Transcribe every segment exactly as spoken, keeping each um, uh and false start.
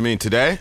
mean, today?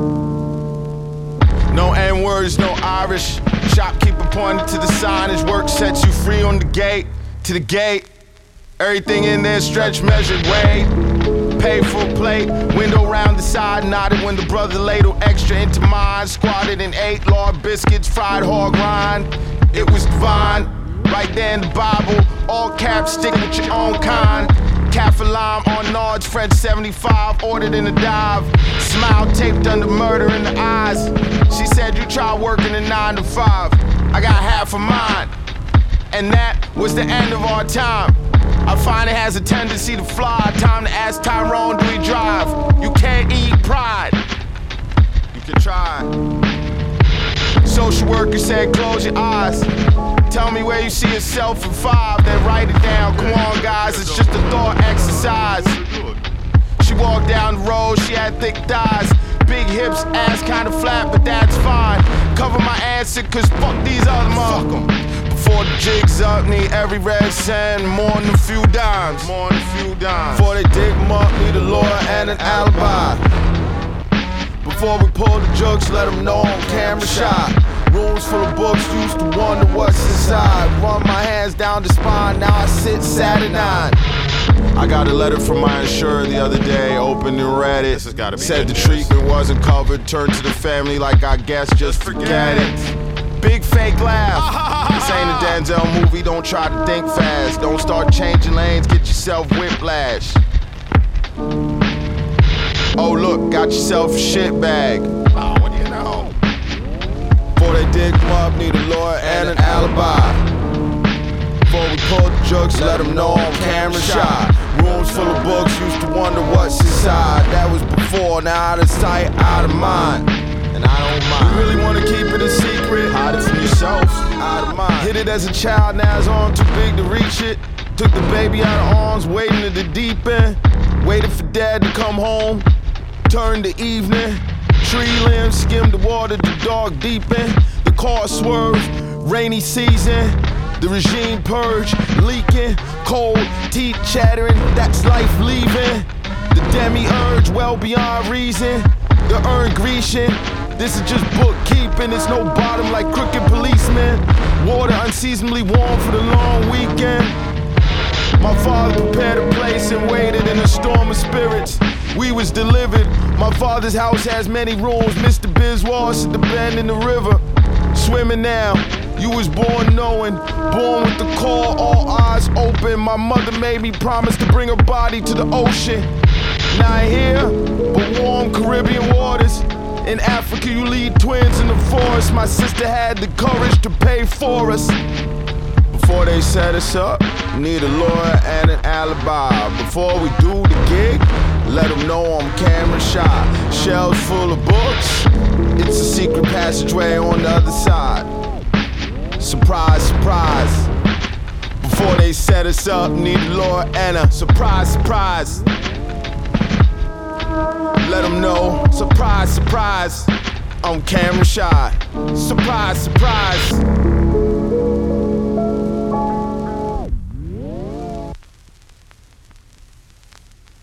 No N-words, no Irish. Shopkeeper pointed to the signage. Work sets you free on the gate, to the gate. Everything in there stretch, measured, weighed. Paid for a plate, window round the side, nodded when the brother ladled extra into mine. Squatted and ate lard biscuits, fried hog rind. It was divine, right there in the Bible. All caps, stick with your own kind. Kaffir lime on Nards, French seventy-five, ordered in a dive. Smile taped under murder in the eyes. She said, you try working a nine to five. I got half of mine. And that was the end of our time. I find it has a tendency to fly. Time to ask Tyrone, do he drive? You can't eat pride. You can try. Social worker said, close your eyes. Tell me where you see yourself in five, then write it down. Come on, guys, it's just a thought exercise. She walked down the road, she had thick thighs. Big hips, ass kinda flat, but that's fine. Cover my answer, cause fuck these other motherfuckers. Before the jig's up, need every red cent, more than a few dimes. More than a few dimes. Before they dig them up, need a lawyer and an alibi. Before we pull the jokes, let them know I'm camera shy. Rooms full of books, used to wonder what's inside. Run my hands down the spine, now I sit sad at nine. I got a letter from my insurer the other day, opened and read it. This has gotta be Said the treatment wasn't covered, turned to the family like I guess just forget it. Big fake laugh. This ain't a Denzel movie, don't try to think fast. Don't start changing lanes, get yourself whiplash. Oh look, got yourself a shit bag. Oh, what do you know? Before they dig them up, need a lawyer and an alibi. Before we pull the jokes, let them know I'm camera shy. Rooms full of books, used to wonder what's inside. That was before, now out of sight, out of mind. And I don't mind. You really wanna keep it a secret? Hide it from yourself, out of mind. Hit it as a child, now his arm too big to reach it. Took the baby out of arms, wading in the deep end. Waited for dad to come home. Turned the evening. Tree limbs skimmed the water, the dark deepened. The car swerved, rainy season. The regime purge, leaking, cold, teeth chattering, that's life leaving. The demi-urge, well beyond reason. The urn Grecian, this is just bookkeeping. It's no bottom like crooked policemen. Water unseasonably warm for the long weekend. My father prepared a place and waited in a storm of spirits. We was delivered. My father's house has many rooms. Mister Biswas at the bend in the river. Swimming now. You was born knowing, born with the call, all eyes open. My mother made me promise to bring her body to the ocean. Not here, but warm Caribbean waters. In Africa, you lead twins in the forest. My sister had the courage to pay for us. Before they set us up, need a lawyer and an alibi. Before we do the gig, let them know I'm camera shy. Shelves full of books, it's a secret passageway on the other side. Surprise, surprise. Before they set us up, need a lawyer and a surprise, surprise. Let them know, surprise, surprise. I'm camera shy. Surprise, surprise.